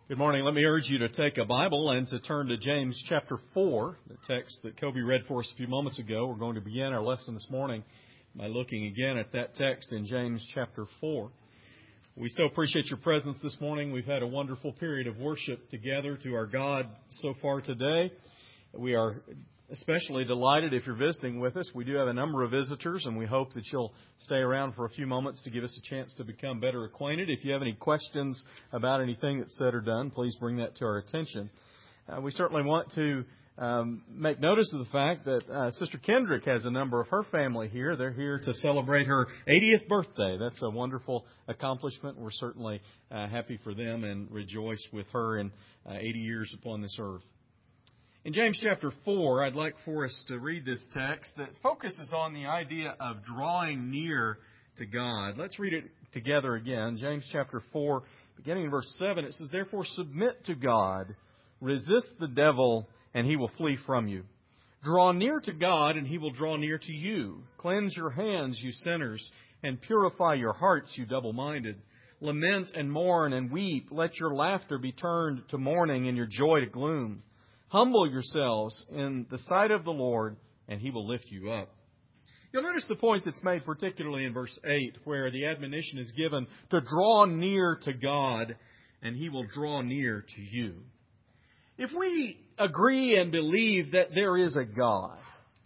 Good morning. Let me urge you to take a Bible and to turn to James chapter 4, the text that Kobe read for us a few moments ago. We're going to begin our lesson this morning by looking again at that text in James chapter 4. We so appreciate your presence this morning. We've had a wonderful period of worship together to our God so far today. We are especially delighted if you're visiting with us. We do have a number of visitors, and we hope that you'll stay around for a few moments to give us a chance to become better acquainted. If you have any questions about anything that's said or done, please bring that to our attention. We certainly want to make notice of the fact that Sister Kendrick has a number of her family here. They're here to celebrate her 80th birthday. That's a wonderful accomplishment. We're certainly happy for them and rejoice with her in 80 years upon this earth. In James chapter 4, I'd like for us to read this text that focuses on the idea of drawing near to God. Let's read it together again. James chapter 4, beginning in verse 7, it says, "Therefore submit to God, resist the devil, and he will flee from you. Draw near to God, and he will draw near to you. Cleanse your hands, you sinners, and purify your hearts, you double-minded. Lament and mourn and weep. Let your laughter be turned to mourning and your joy to gloom. Humble yourselves in the sight of the Lord, and He will lift you up." You'll notice the point that's made particularly in verse 8, where the admonition is given to draw near to God, and He will draw near to you. If we agree and believe that there is a God,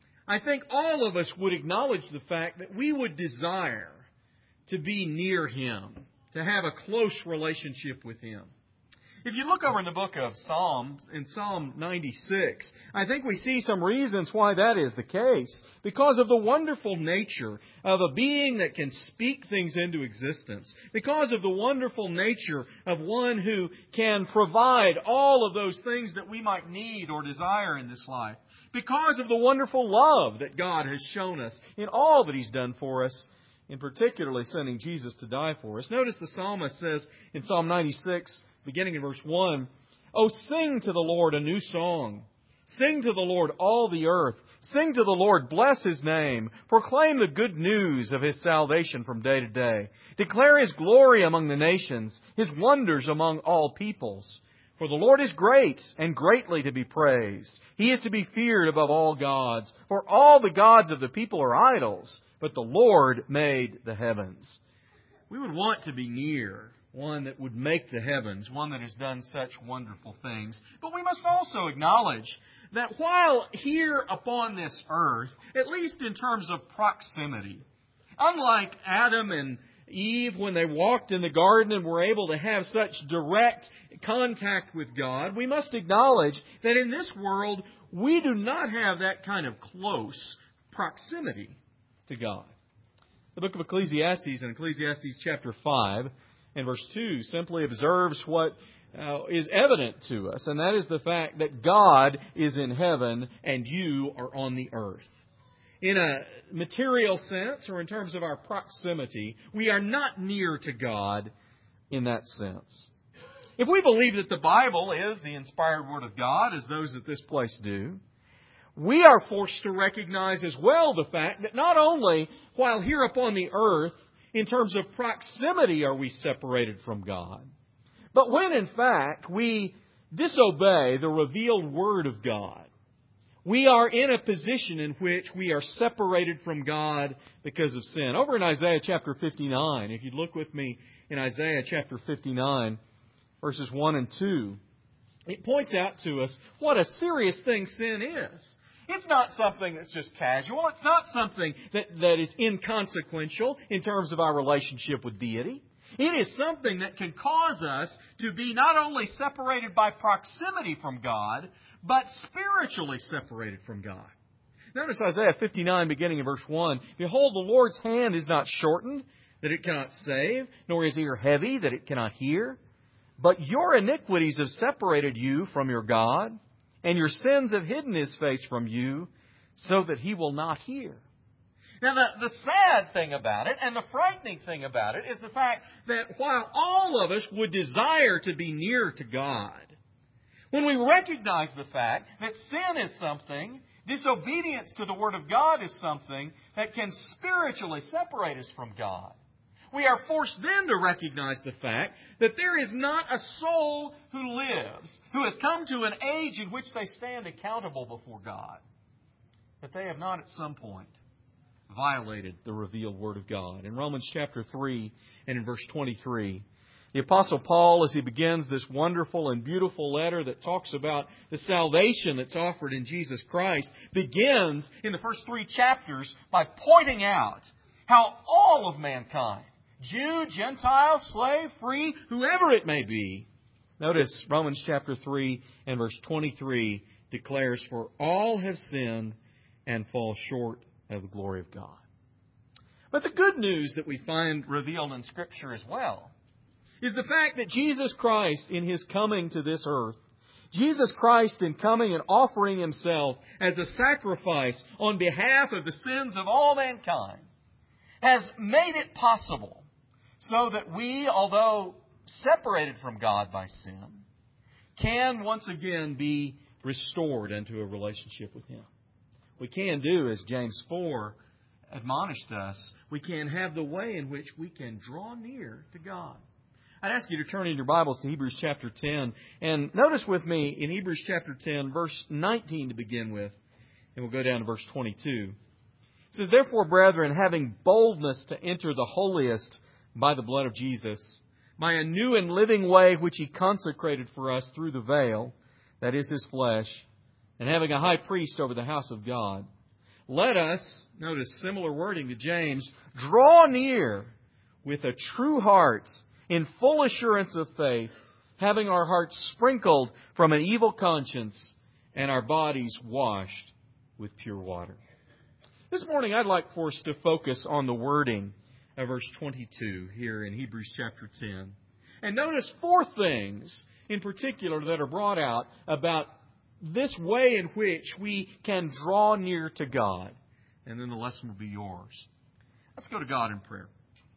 I think all of us would acknowledge the fact that we would desire to be near Him, to have a close relationship with Him. If you look over in the book of Psalms, in Psalm 96, I think we see some reasons why that is the case. Because of the wonderful nature of a being that can speak things into existence. Because of the wonderful nature of one who can provide all of those things that we might need or desire in this life. Because of the wonderful love that God has shown us in all that He's done for us, in particularly sending Jesus to die for us. Notice the psalmist says in Psalm 96, beginning in verse 1, "Oh, sing to the Lord a new song. Sing to the Lord all the earth. Sing to the Lord, bless His name. Proclaim the good news of His salvation from day to day. Declare His glory among the nations, His wonders among all peoples. For the Lord is great and greatly to be praised. He is to be feared above all gods. For all the gods of the people are idols, but the Lord made the heavens." We would want to be near one that would make the heavens, one that has done such wonderful things. But we must also acknowledge that while here upon this earth, at least in terms of proximity, unlike Adam and Eve when they walked in the garden and were able to have such direct contact with God, we must acknowledge that in this world we do not have that kind of close proximity to God. The book of Ecclesiastes, in Ecclesiastes chapter 5, and verse 2 simply observes what is evident to us, and that is the fact that God is in heaven and you are on the earth. In a material sense, or in terms of our proximity, we are not near to God in that sense. If we believe that the Bible is the inspired Word of God, as those at this place do, we are forced to recognize as well the fact that not only while here upon the earth, in terms of proximity, are we separated from God, but when in fact we disobey the revealed Word of God, we are in a position in which we are separated from God because of sin. Over in Isaiah chapter 59, if you'd look with me in Isaiah chapter 59, verses 1 and 2, it points out to us what a serious thing sin is. It's not something that's just casual. It's not something that is inconsequential in terms of our relationship with deity. It is something that can cause us to be not only separated by proximity from God, but spiritually separated from God. Notice Isaiah 59, beginning in verse 1. "Behold, the Lord's hand is not shortened, that it cannot save, nor His ear heavy, that it cannot hear. But your iniquities have separated you from your God, and your sins have hidden His face from you, so that He will not hear." Now, the sad thing about it, and the frightening thing about it, is the fact that while all of us would desire to be near to God, when we recognize the fact that sin is something, disobedience to the Word of God is something that can spiritually separate us from God, we are forced then to recognize the fact that there is not a soul who lives, who has come to an age in which they stand accountable before God, that they have not at some point violated the revealed Word of God. In Romans chapter 3 and in verse 23, the Apostle Paul, as he begins this wonderful and beautiful letter that talks about the salvation that's offered in Jesus Christ, begins in the first 3 chapters by pointing out how all of mankind, Jew, Gentile, slave, free, whoever it may be, notice Romans chapter 3 and verse 23 declares, "For all have sinned and fall short of the glory of God." But the good news that we find revealed in Scripture as well is the fact that Jesus Christ, in His coming to this earth, Jesus Christ in coming and offering Himself as a sacrifice on behalf of the sins of all mankind, has made it possible so that we, although separated from God by sin, can once again be restored into a relationship with Him. We can do, as James 4 admonished us, we can have the way in which we can draw near to God. I'd ask you to turn in your Bibles to Hebrews chapter 10. And notice with me in Hebrews chapter 10, verse 19 to begin with. And we'll go down to verse 22. It says, "Therefore, brethren, having boldness to enter the holiest by the blood of Jesus, by a new and living way which He consecrated for us through the veil, that is His flesh, and having a high priest over the house of God, let us," notice similar wording to James, "draw near with a true heart, in full assurance of faith, having our hearts sprinkled from an evil conscience and our bodies washed with pure water." This morning I'd like for us to focus on the wording of verse 22 here in Hebrews chapter 10. And notice 4 things in particular that are brought out about this way in which we can draw near to God. And then the lesson will be yours. Let's go to God in prayer.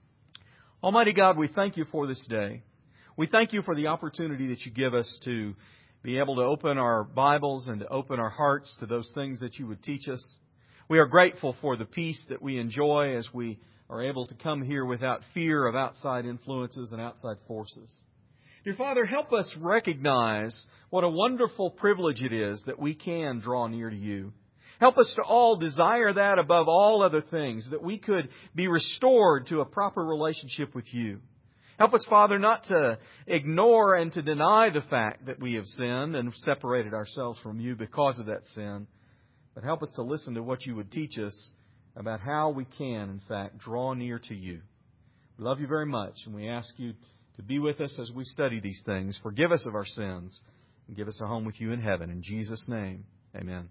Almighty God, we thank You for this day. We thank You for the opportunity that You give us to be able to open our Bibles and to open our hearts to those things that You would teach us. We are grateful for the peace that we enjoy as we are able to come here without fear of outside influences and outside forces. Dear Father, help us recognize what a wonderful privilege it is that we can draw near to You. Help us to all desire that above all other things, that we could be restored to a proper relationship with You. Help us, Father, not to ignore and to deny the fact that we have sinned and separated ourselves from You because of that sin, but help us to listen to what You would teach us about how we can, in fact, draw near to You. We love You very much, and we ask You to be with us as we study these things. Forgive us of our sins and give us a home with You in heaven. In Jesus' name, amen.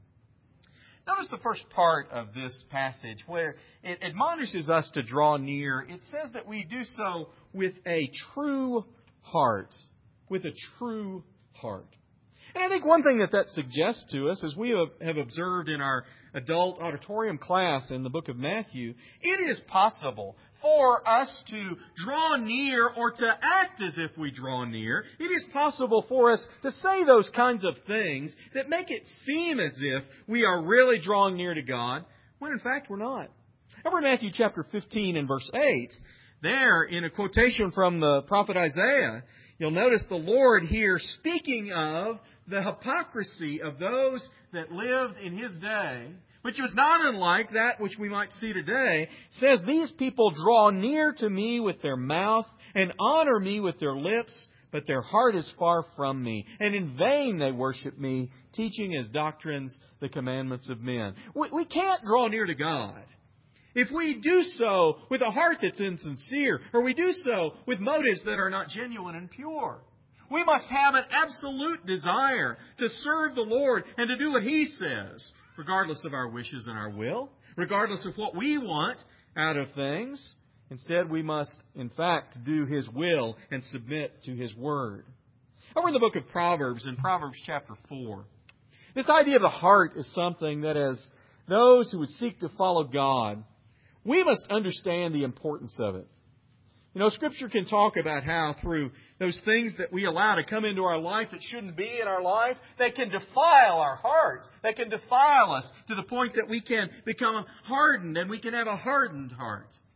Notice the first part of this passage where it admonishes us to draw near. It says that we do so with a true heart. With a true heart. And I think one thing that suggests to us, as we have observed in our adult auditorium class in the book of Matthew, it is possible for us to draw near or to act as if we draw near. It is possible for us to say those kinds of things that make it seem as if we are really drawing near to God, when in fact we're not. Over in Matthew chapter 15 and verse 8, there in a quotation from the prophet Isaiah, you'll notice the Lord here speaking of the hypocrisy of those that lived in His day, which was not unlike that which we might see today, says, "These people draw near to Me with their mouth and honor Me with their lips, but their heart is far from Me. And in vain they worship Me, teaching as doctrines the commandments of men." We can't draw near to God if we do so with a heart that's insincere, or we do so with motives that are not genuine and pure. We must have an absolute desire to serve the Lord and to do what He says, regardless of our wishes and our will, regardless of what we want out of things. Instead, we must, in fact, do His will and submit to His Word. Over in the book of Proverbs, in Proverbs chapter 4, this idea of the heart is something that as those who would seek to follow God, we must understand the importance of it. You know, Scripture can talk about how through those things that we allow to come into our life that shouldn't be in our life, they can defile our hearts. They can defile us to the point that we can become hardened and we can have a hardened heart.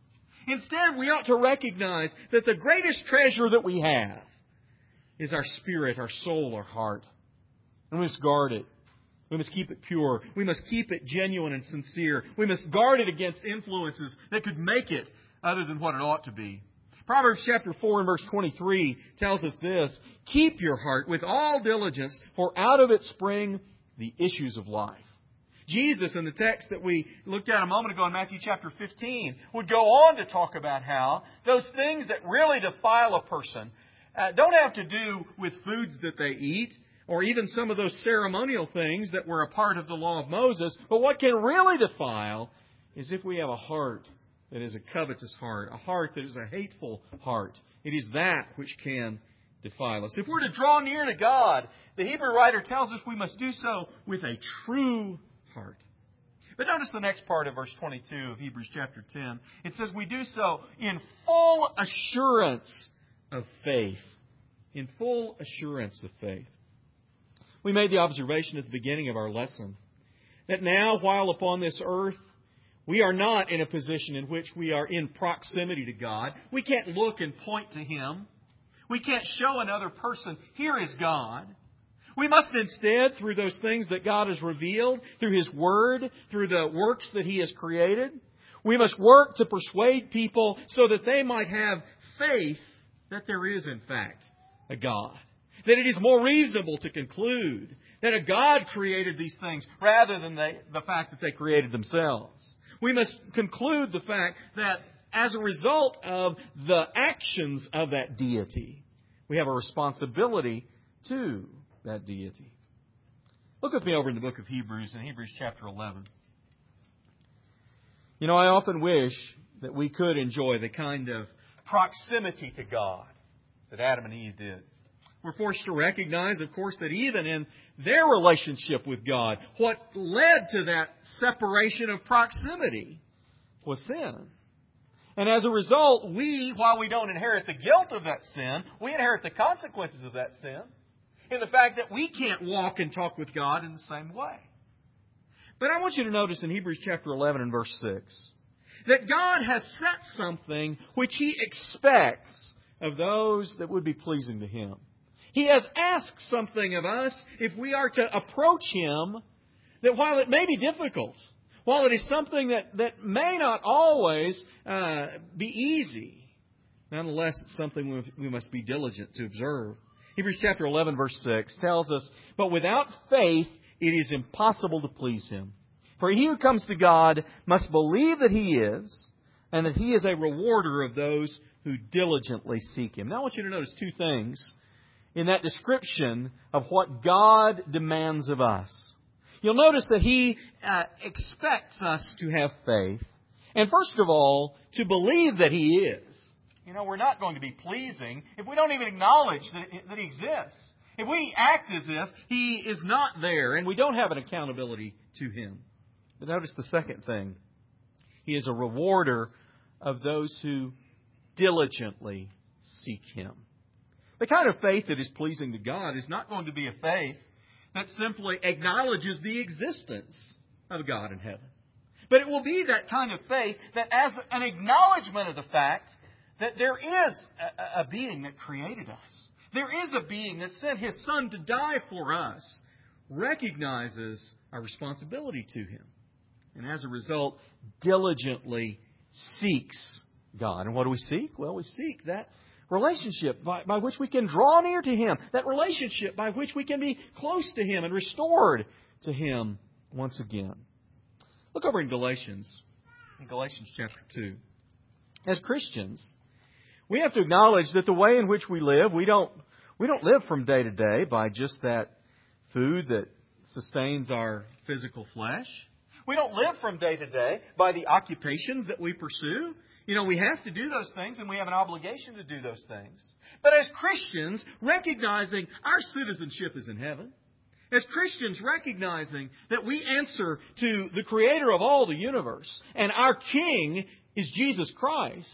Instead, we ought to recognize that the greatest treasure that we have is our spirit, our soul, our heart. And we must guard it. We must keep it pure. We must keep it genuine and sincere. We must guard it against influences that could make it other than what it ought to be. Proverbs chapter 4 and verse 23 tells us this: keep your heart with all diligence, for out of it spring the issues of life. Jesus, in the text that we looked at a moment ago in Matthew chapter 15, would go on to talk about how those things that really defile a person don't have to do with foods that they eat, or even some of those ceremonial things that were a part of the law of Moses. But what can really defile is if we have a heart that is a covetous heart, a heart that is a hateful heart. It is that which can defile us. If we're to draw near to God, the Hebrew writer tells us we must do so with a true heart. But notice the next part of verse 22 of Hebrews chapter 10. It says we do so in full assurance of faith. In full assurance of faith. We made the observation at the beginning of our lesson that now, while upon this earth, we are not in a position in which we are in proximity to God. We can't look and point to Him. We can't show another person, here is God. We must instead, through those things that God has revealed, through His Word, through the works that He has created, we must work to persuade people so that they might have faith that there is, in fact, a God. That it is more reasonable to conclude that a God created these things rather than the fact that they created themselves. We must conclude the fact that as a result of the actions of that deity, we have a responsibility to that deity. Look with me over in the book of Hebrews, in Hebrews chapter 11. You know, I often wish that we could enjoy the kind of proximity to God that Adam and Eve did. We're forced to recognize, of course, that even in their relationship with God, what led to that separation of proximity was sin. And as a result, while we don't inherit the guilt of that sin, we inherit the consequences of that sin in the fact that we can't walk and talk with God in the same way. But I want you to notice in Hebrews chapter 11 and verse 6 that God has set something which He expects of those that would be pleasing to Him. He has asked something of us if we are to approach Him, that while it may be difficult, while it is something that may not always be easy, nonetheless it's something we must be diligent to observe. Hebrews chapter 11 verse 6 tells us, "But without faith it is impossible to please Him. For he who comes to God must believe that He is, and that He is a rewarder of those who diligently seek Him." Now I want you to notice two things in that description of what God demands of us. You'll notice that He expects us to have faith. And first of all, to believe that He is. You know, we're not going to be pleasing if we don't even acknowledge that He exists. If we act as if He is not there and we don't have an accountability to Him. But notice the second thing. He is a rewarder of those who diligently seek Him. The kind of faith that is pleasing to God is not going to be a faith that simply acknowledges the existence of a God in heaven. But it will be that kind of faith that as an acknowledgement of the fact that there is a being that created us, there is a being that sent His Son to die for us, recognizes our responsibility to Him. And as a result, diligently seeks God. And what do we seek? Well, we seek that relationship by which we can draw near to Him. That relationship by which we can be close to Him and restored to Him once again. Look over in Galatians chapter 2. As Christians, we have to acknowledge that the way in which we live, we don't live from day to day by just that food that sustains our physical flesh. We don't live from day to day by the occupations that we pursue. You know, we have to do those things and we have an obligation to do those things. But as Christians, recognizing our citizenship is in heaven, as Christians recognizing that we answer to the Creator of all the universe and our King is Jesus Christ,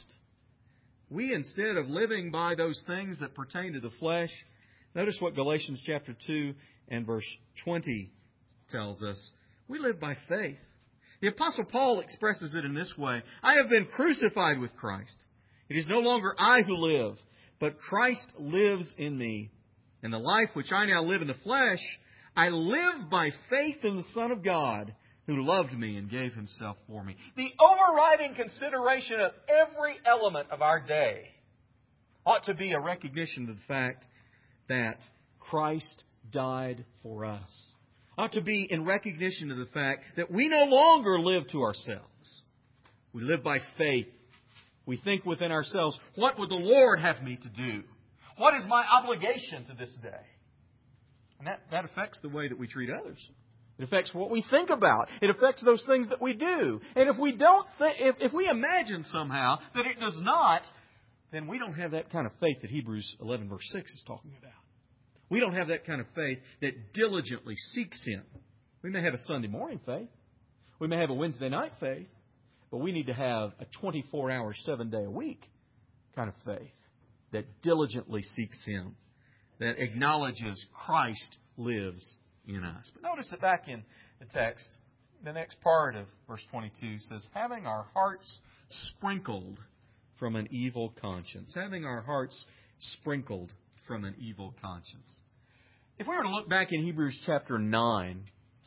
we, instead of living by those things that pertain to the flesh, notice what Galatians chapter 2 and verse 20 tells us. We live by faith. The Apostle Paul expresses it in this way: I have been crucified with Christ. It is no longer I who live, but Christ lives in me. And the life which I now live in the flesh, I live by faith in the Son of God, who loved me and gave Himself for me. The overriding consideration of every element of our day ought to be a recognition of the fact that Christ died for us. Ought to be in recognition of the fact that we no longer live to ourselves. We live by faith. We think within ourselves, what would the Lord have me to do? What is my obligation to this day? And that affects the way that we treat others. It affects what we think about. It affects those things that we do. And if we don't if we imagine somehow that it does not, then we don't have that kind of faith that Hebrews 11 verse 6 is talking about. We don't have that kind of faith that diligently seeks Him. We may have a Sunday morning faith. We may have a Wednesday night faith. But we need to have a 24-hour, 7-day-a-week kind of faith that diligently seeks Him, that acknowledges Christ lives in us. But notice that back in the text, the next part of verse 22 says, having our hearts sprinkled from an evil conscience. Having our hearts sprinkled from an evil conscience. If we were to look back in Hebrews chapter 9,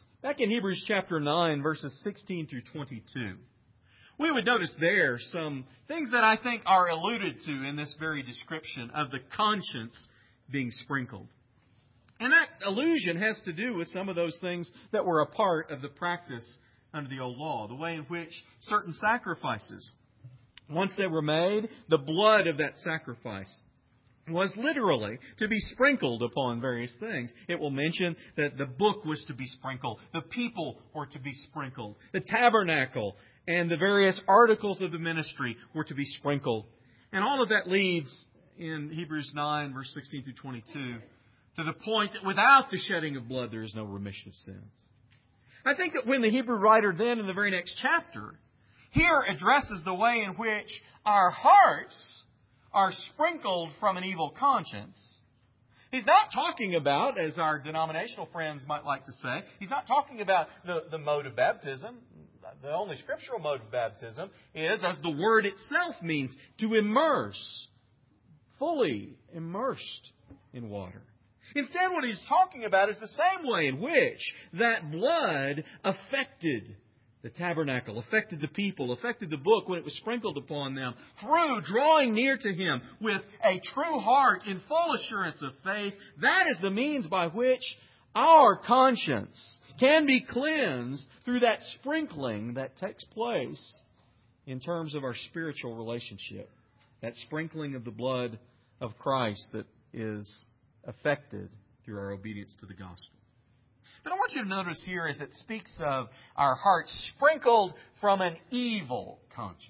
verses 16 through 22, we would notice there some things that I think are alluded to in this very description of the conscience being sprinkled. And that allusion has to do with some of those things that were a part of the practice under the old law. The way in which certain sacrifices, once they were made, the blood of that sacrifice was literally to be sprinkled upon various things. It will mention that the book was to be sprinkled. The people were to be sprinkled. The tabernacle and the various articles of the ministry were to be sprinkled. And all of that leads in Hebrews 9, verse 16 through 22, to the point that without the shedding of blood, there is no remission of sins. I think that when the Hebrew writer then in the very next chapter here addresses the way in which our hearts are sprinkled from an evil conscience, he's not talking about, as our denominational friends might like to say, he's not talking about the mode of baptism. The only scriptural mode of baptism is, as the word itself means, to immerse, fully immersed in water. Instead, what he's talking about is the same way in which that blood affected the tabernacle, affected the people, affected the book when it was sprinkled upon them, through drawing near to Him with a true heart in full assurance of faith. That is the means by which our conscience can be cleansed through that sprinkling that takes place in terms of our spiritual relationship. That sprinkling of the blood of Christ that is affected through our obedience to the gospel. But I want you to notice here as it speaks of our hearts sprinkled from an evil conscience.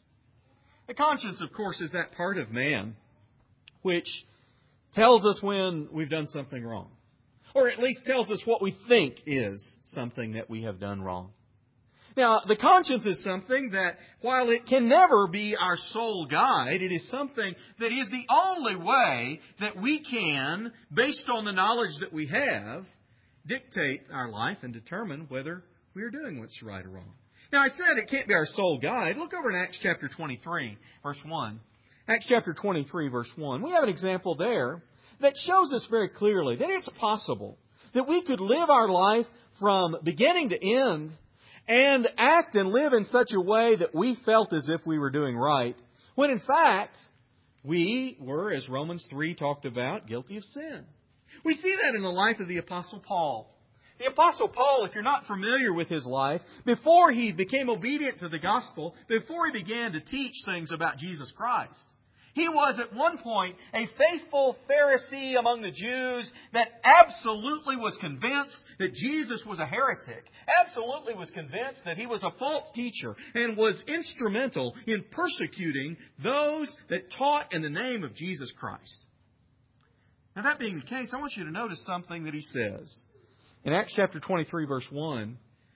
The conscience, of course, is that part of man which tells us when we've done something wrong. Or at least tells us what we think is something that we have done wrong. Now, the conscience is something that, while it can never be our sole guide, it is something that is the only way that we can, based on the knowledge that we have, dictate our life and determine whether we are doing what's right or wrong. Now, I said it can't be our sole guide. Look over in Acts chapter 23, verse 1. Acts chapter 23, verse 1. We have an example there that shows us very clearly that it's possible that we could live our life from beginning to end and act and live in such a way that we felt as if we were doing right, when in fact we were, as Romans 3 talked about, guilty of sin. We see that in the life of the Apostle Paul. The Apostle Paul, if you're not familiar with his life, before he became obedient to the gospel, before he began to teach things about Jesus Christ, he was at one point a faithful Pharisee among the Jews that absolutely was convinced that Jesus was a heretic, absolutely was convinced that he was a false teacher, and was instrumental in persecuting those that taught in the name of Jesus Christ. Now, that being the case, I want you to notice something that he says. In Acts chapter 23, verse 1,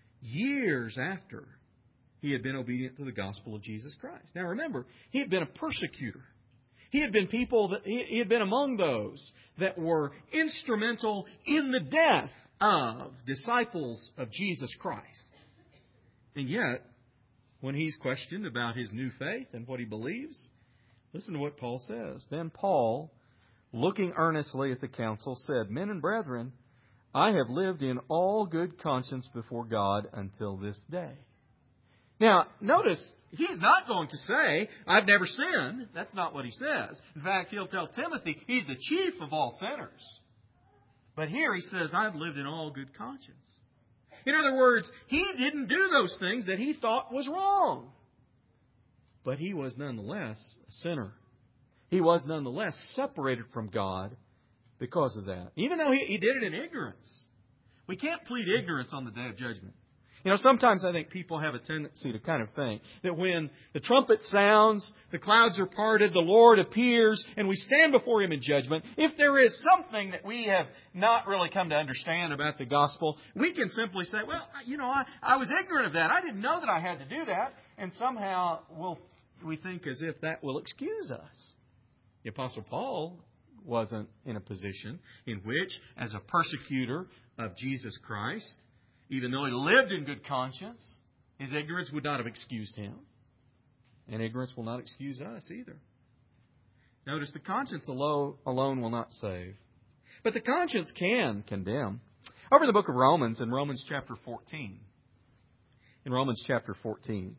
years after he had been obedient to the gospel of Jesus Christ. Now remember, he had been a persecutor. He had been among those that were instrumental in the death of disciples of Jesus Christ. And yet, when he's questioned about his new faith and what he believes, listen to what Paul says. Then Paul, looking earnestly at the council, said, Men and brethren, I have lived in all good conscience before God until this day. Now, notice, he's not going to say, I've never sinned. That's not what he says. In fact, he'll tell Timothy he's the chief of all sinners. But here he says, I've lived in all good conscience. In other words, he didn't do those things that he thought was wrong. But he was nonetheless a sinner. He was nonetheless separated from God because of that. Even though he did it in ignorance. We can't plead ignorance on the day of judgment. You know, sometimes I think people have a tendency to kind of think that when the trumpet sounds, the clouds are parted, the Lord appears, and we stand before Him in judgment, if there is something that we have not really come to understand about the gospel, we can simply say, well, you know, I was ignorant of that. I didn't know that I had to do that. And somehow we think as if that will excuse us. The Apostle Paul wasn't in a position in which, as a persecutor of Jesus Christ, even though he lived in good conscience, his ignorance would not have excused him. And ignorance will not excuse us either. Notice the conscience alone will not save. But the conscience can condemn. Over in the book of Romans, in Romans chapter 14. In Romans chapter 14.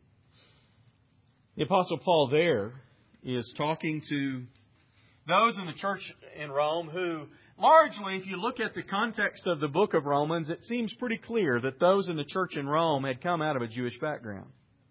The Apostle Paul there is talking to those in the church in Rome who, largely, if you look at the context of the book of Romans, it seems pretty clear that those in the church in Rome had come out of a Jewish background.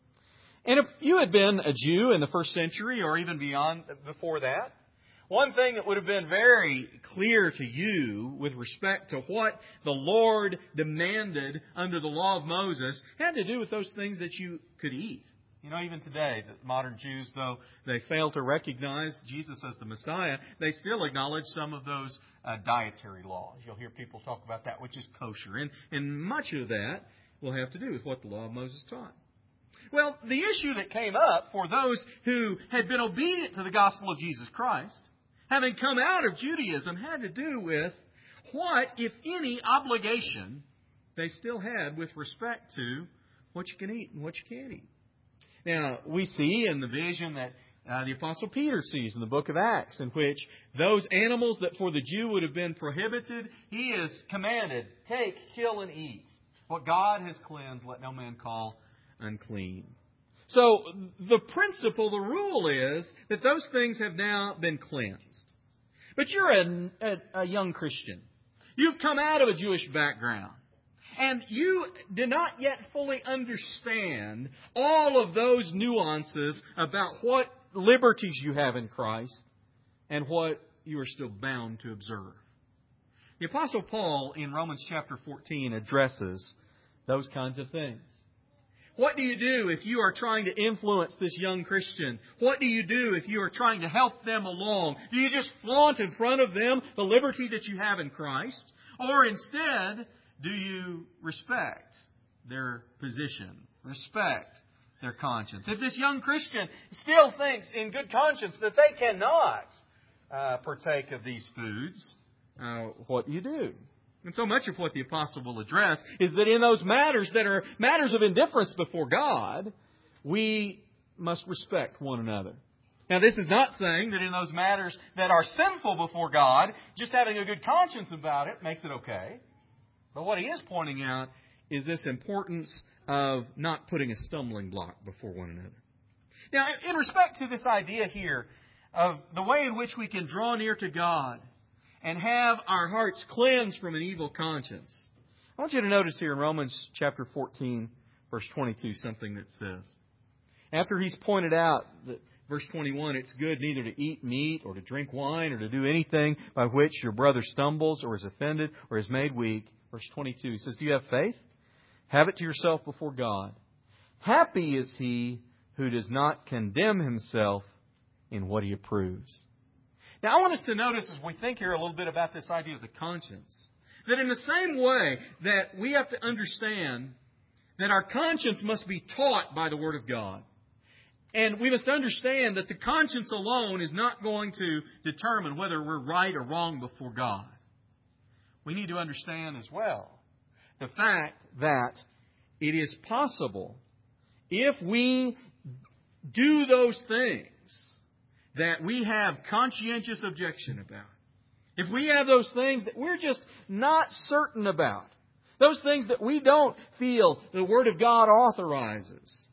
And if you had been a Jew in the first century or even beyond before that, one thing that would have been very clear to you with respect to what the Lord demanded under the law of Moses had to do with those things that you could eat. You know, even today, the modern Jews, though they fail to recognize Jesus as the Messiah, they still acknowledge some of those dietary laws. You'll hear people talk about that, which is kosher. And much of that will have to do with what the law of Moses taught. Well, the issue that came up for those who had been obedient to the gospel of Jesus Christ, having come out of Judaism, had to do with what, if any, obligation they still had with respect to what you can eat and what you can't eat. Now, we see in the vision that the Apostle Peter sees in the book of Acts, in which those animals that for the Jew would have been prohibited, he is commanded, take, kill, and eat. What God has cleansed, let no man call unclean. So, the principle, the rule is that those things have now been cleansed. But you're a young Christian. You've come out of a Jewish background. And you do not yet fully understand all of those nuances about what liberties you have in Christ and what you are still bound to observe. The Apostle Paul in Romans chapter 14 addresses those kinds of things. What do you do if you are trying to influence this young Christian? What do you do if you are trying to help them along? Do you just flaunt in front of them the liberty that you have in Christ? Or instead, do you respect their position, respect their conscience? If this young Christian still thinks in good conscience that they cannot partake of these foods, what do you do? And so much of what the apostle will address is that in those matters that are matters of indifference before God, we must respect one another. Now, this is not saying that in those matters that are sinful before God, just having a good conscience about it makes it okay. But what he is pointing out is this importance of not putting a stumbling block before one another. Now, in respect to this idea here of the way in which we can draw near to God and have our hearts cleansed from an evil conscience, I want you to notice here in Romans chapter 14, verse 22, something that says, after he's pointed out that verse 21, it's good neither to eat meat or to drink wine or to do anything by which your brother stumbles or is offended or is made weak. Verse 22, he says, do you have faith? Have it to yourself before God. Happy is he who does not condemn himself in what he approves. Now, I want us to notice as we think here a little bit about this idea of the conscience, that in the same way that we have to understand that our conscience must be taught by the Word of God. And we must understand that the conscience alone is not going to determine whether we're right or wrong before God. We need to understand as well the fact that it is possible if we do those things that we have conscientious objection about, if we have those things that we're just not certain about, those things that we don't feel the Word of God authorizes,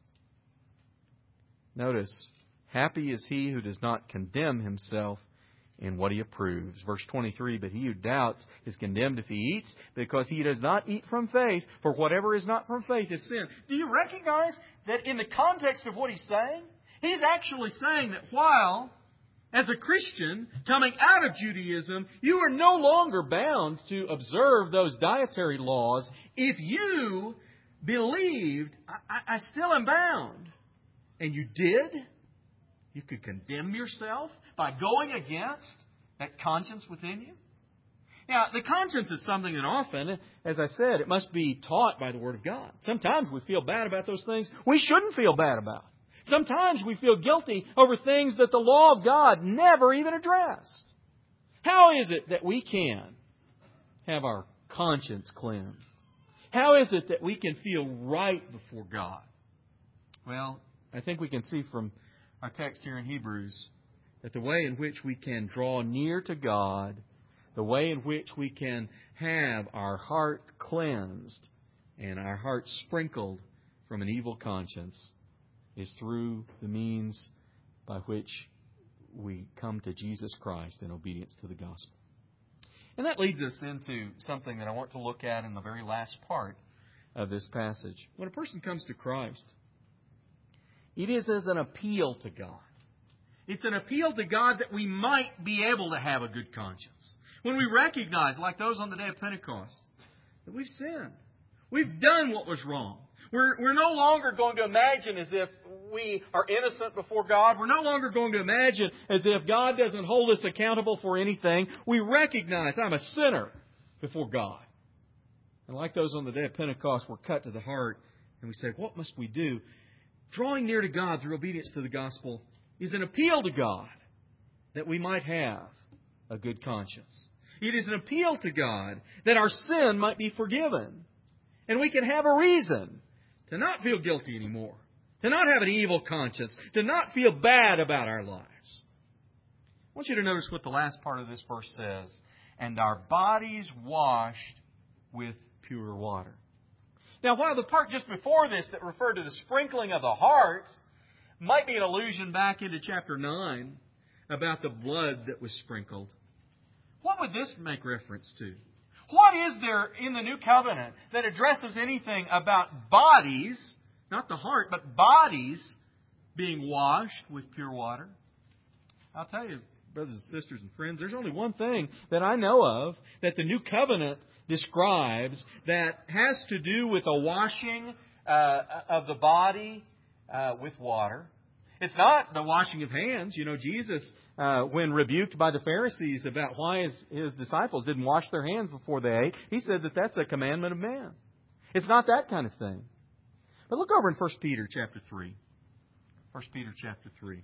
notice, happy is he who does not condemn himself in what he approves. Verse 23, but he who doubts is condemned if he eats, because he does not eat from faith, for whatever is not from faith is sin. Do you recognize that in the context of what he's saying, he's actually saying that while, as a Christian, coming out of Judaism, you are no longer bound to observe those dietary laws. If you believed, I still am bound, and you did, you could condemn yourself by going against that conscience within you. Now, the conscience is something that often, as I said, it must be taught by the Word of God. Sometimes we feel bad about those things we shouldn't feel bad about. Sometimes we feel guilty over things that the law of God never even addressed. How is it that we can have our conscience cleansed? How is it that we can feel right before God? Well, I think we can see from our text here in Hebrews that the way in which we can draw near to God, the way in which we can have our heart cleansed and our heart sprinkled from an evil conscience, is through the means by which we come to Jesus Christ in obedience to the gospel. And that leads us into something that I want to look at in the very last part of this passage. When a person comes to Christ, it is as an appeal to God. It's an appeal to God that we might be able to have a good conscience. When we recognize, like those on the day of Pentecost, that we've sinned. We've done what was wrong. We're no longer going to imagine as if we are innocent before God. We're no longer going to imagine as if God doesn't hold us accountable for anything. We recognize I'm a sinner before God. And like those on the day of Pentecost, we're cut to the heart and we say, what must we do? Drawing near to God through obedience to the gospel is an appeal to God that we might have a good conscience. It is an appeal to God that our sin might be forgiven. And we can have a reason to not feel guilty anymore, to not have an evil conscience, to not feel bad about our lives. I want you to notice what the last part of this verse says. And our bodies washed with pure water. Now, while the part just before this that referred to the sprinkling of the heart might be an allusion back into chapter 9 about the blood that was sprinkled, what would this make reference to? What is there in the New Covenant that addresses anything about bodies, not the heart, but bodies being washed with pure water? I'll tell you, brothers and sisters and friends, there's only one thing that I know of that the New Covenant describes that has to do with a washing of the body with water. It's not the washing of hands. You know, Jesus, when rebuked by the Pharisees about why his disciples didn't wash their hands before they ate, he said that that's a commandment of man. It's not that kind of thing. But look over in 1 Peter chapter 3. 1 Peter chapter 3.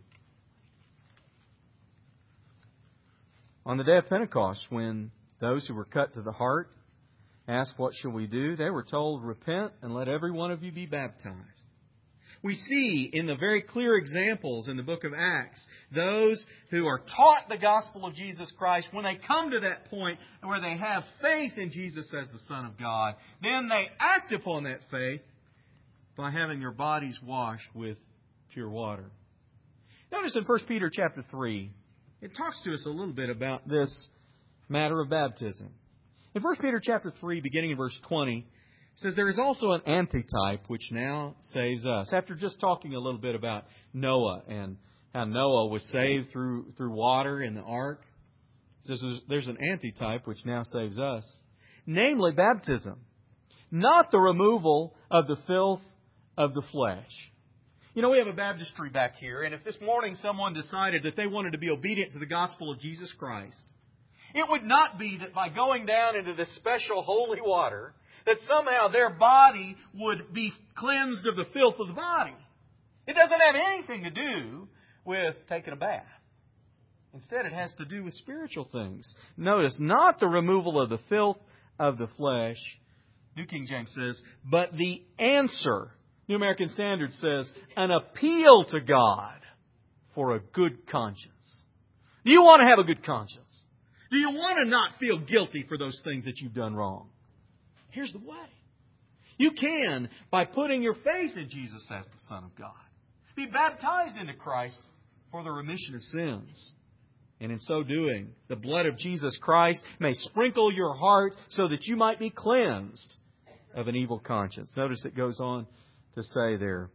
On the day of Pentecost, when those who were cut to the heart asked, what shall we do? They were told, repent and let every one of you be baptized. We see in the very clear examples in the book of Acts, those who are taught the gospel of Jesus Christ, when they come to that point where they have faith in Jesus as the Son of God, then they act upon that faith by having their bodies washed with pure water. Notice in 1 Peter chapter 3, it talks to us a little bit about this matter of baptism. In 1 Peter chapter 3, beginning in verse 20, it says, there is also an antitype which now saves us. After just talking a little bit about Noah and how Noah was saved through water in the ark, it says there's an antitype which now saves us. Namely, baptism. Not the removal of the filth of the flesh. You know, we have a baptistry back here, and if this morning someone decided that they wanted to be obedient to the gospel of Jesus Christ, it would not be that by going down into this special holy water, that somehow their body would be cleansed of the filth of the body. It doesn't have anything to do with taking a bath. Instead, it has to do with spiritual things. Notice, not the removal of the filth of the flesh, New King James says, but the answer New American Standard says, an appeal to God for a good conscience. Do you want to have a good conscience? Do you want to not feel guilty for those things that you've done wrong? Here's the way. You can by putting your faith in Jesus as the Son of God. Be baptized into Christ for the remission of sins. And in so doing, the blood of Jesus Christ may sprinkle your heart so that you might be cleansed of an evil conscience. Notice it goes on to say there,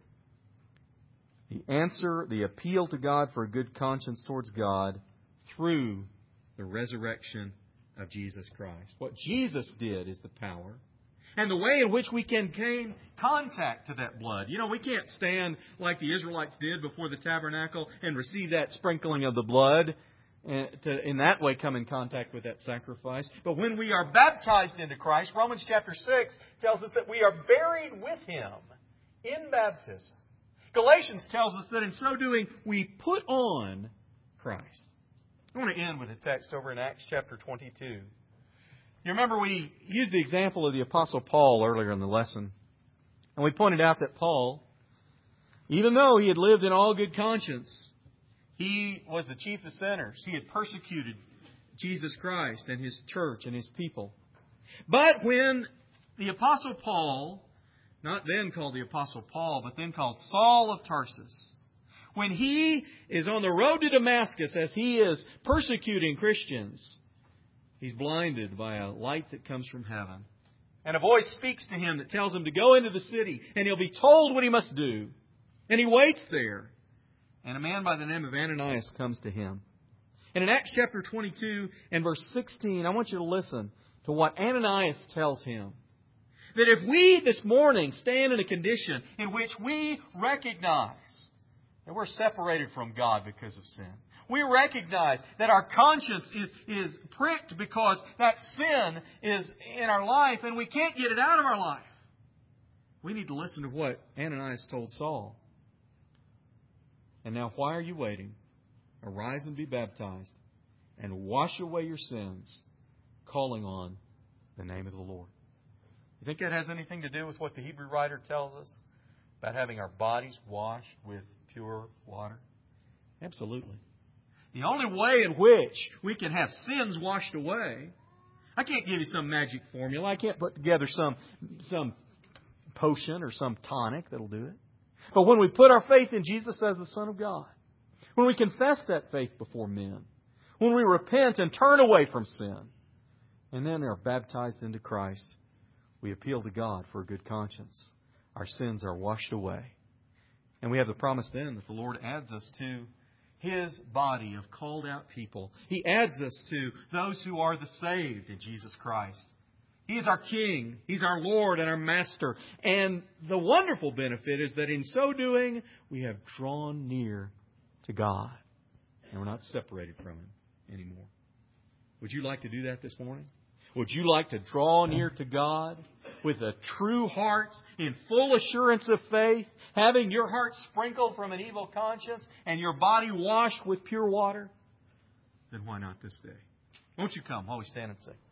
the answer, the appeal to God for a good conscience towards God through the resurrection of Jesus Christ. What Jesus did is the power. And the way in which we can gain contact to that blood. You know, we can't stand like the Israelites did before the tabernacle and receive that sprinkling of the blood and to, in that way, come in contact with that sacrifice. But when we are baptized into Christ, Romans chapter 6 tells us that we are buried with Him in baptism. Galatians tells us that in so doing, we put on Christ. I want to end with a text over in Acts chapter 22. You remember we used the example of the Apostle Paul earlier in the lesson. And we pointed out that Paul, even though he had lived in all good conscience, he was the chief of sinners. He had persecuted Jesus Christ and His church and His people. But when the Apostle Paul, not then called the Apostle Paul, but then called Saul of Tarsus, when he is on the road to Damascus as he is persecuting Christians, he's blinded by a light that comes from heaven. And a voice speaks to him that tells him to go into the city, and he'll be told what he must do. And he waits there. And a man by the name of Ananias comes to him. And in Acts chapter 22 and verse 16, I want you to listen to what Ananias tells him. That if we this morning stand in a condition in which we recognize that we're separated from God because of sin, we recognize that our conscience is pricked because that sin is in our life and we can't get it out of our life, we need to listen to what Ananias told Saul. And now why are you waiting? Arise and be baptized and wash away your sins, calling on the name of the Lord. You think that has anything to do with what the Hebrew writer tells us about having our bodies washed with pure water? Absolutely. The only way in which we can have sins washed away, I can't give you some magic formula. I can't put together some potion or some tonic that'll do it. But when we put our faith in Jesus as the Son of God, when we confess that faith before men, when we repent and turn away from sin, and then are baptized into Christ, we appeal to God for a good conscience. Our sins are washed away. And we have the promise then that the Lord adds us to His body of called out people. He adds us to those who are the saved in Jesus Christ. He is our King. He's our Lord and our Master. And the wonderful benefit is that in so doing, we have drawn near to God. And we're not separated from Him anymore. Would you like to do that this morning? Would you like to draw near to God with a true heart, in full assurance of faith, having your heart sprinkled from an evil conscience and your body washed with pure water? Then why not this day? Won't you come while we stand and sing?